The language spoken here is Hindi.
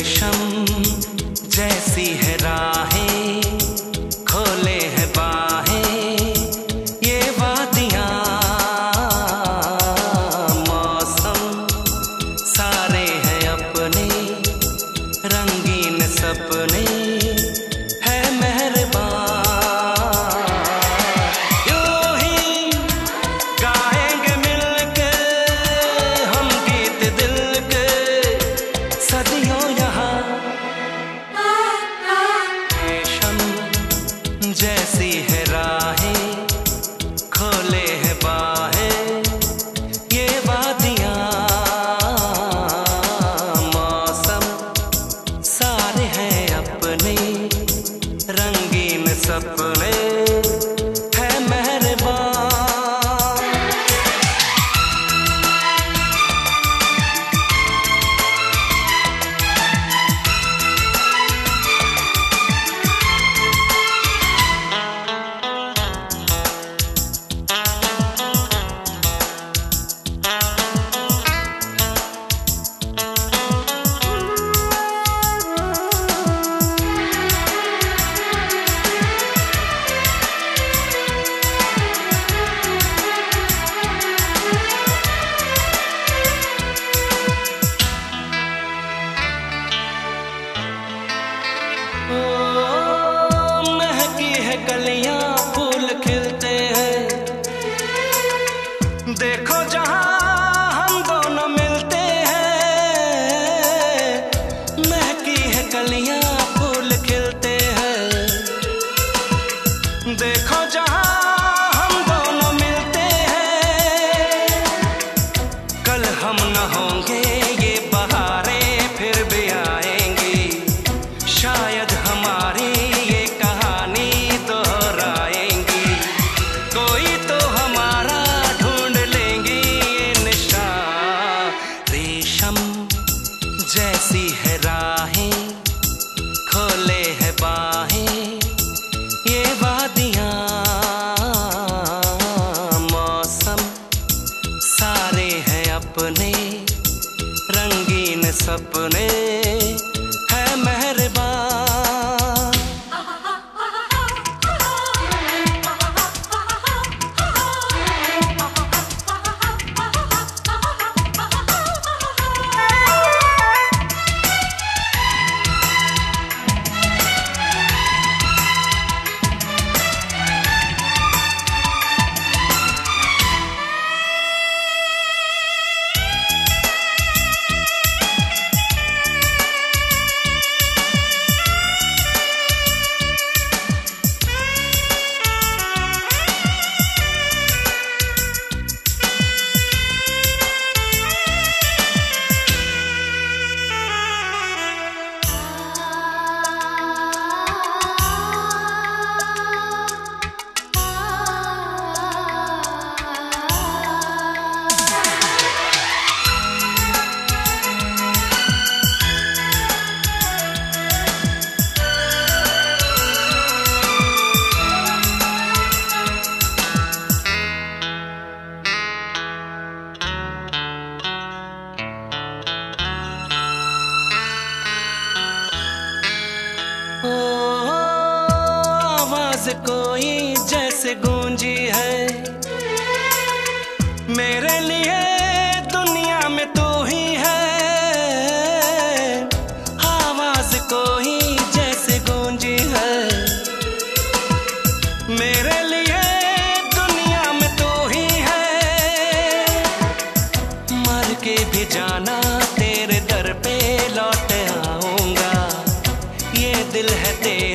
रेशम जैसी है राहें, खोले हैं बाहें ये वादियां, मौसम सारे हैं अपने, रंगीन सपने है मेहरबान। यूं ही गाएंगे मिलके हम गीत दिल के सदियों यहाँ। रेशम जैसी है राहें, खोले हैं बाहें ये वादियां, मौसम सारे हैं अपने, रंगीन सपने है मेहरबान। महकी है कलियां, फूल खिलते हैं, देखो जहां हम दोनों मिलते हैं। महकी है कलियां, फूल खिलते हैं, देखो जहां हम दोनों मिलते हैं। कल हम न होंगे ये बहारें फिर भी आएंगी, शायद हमारी ये कहानी दोहराएंगी। कोई तो हमारा ढूंढ लेंगी ये निशान। रेशम जैसी है राहें, खोले हैं बाहें ये वादियां, मौसम सारे हैं अपने, रंगीन सपने है मेहरबान। आवाज कोई जैसे गूंजी है, मेरे लिए दुनिया में तू ही है। आवाज कोई जैसे गूंजी है, मेरे लिए दुनिया में तू ही है। मर के भी जाना तेरे दर पे लौट आऊंगा, ये दिल है तेरा